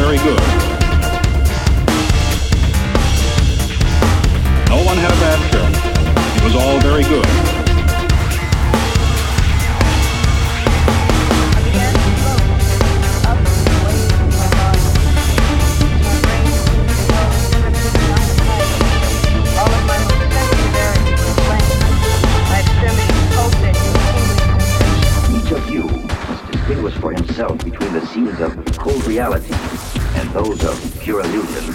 very good. No one had a bad trip. It was all very good. For himself between the scenes of cold reality and those of pure illusion.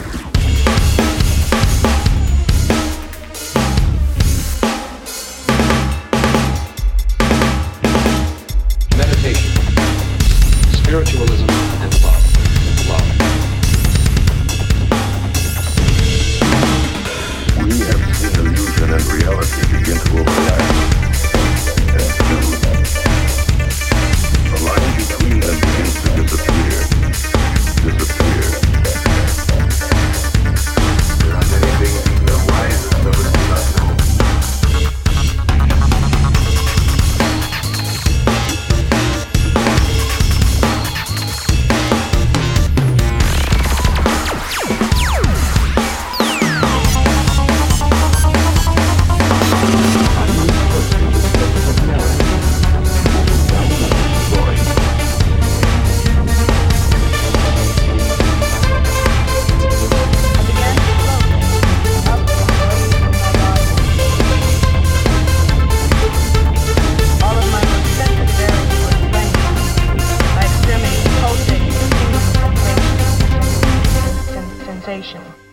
Meditation, spiritualism, and love. We have seen illusion and reality begin to overlap. The line between them begins to disappear. There are many things the wisest of us do not know. Sensation.